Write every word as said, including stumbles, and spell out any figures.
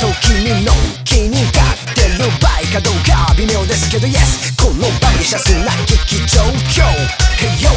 君の気に立ってる場合かどうか微妙ですけど Yes この場にシャスな劇状況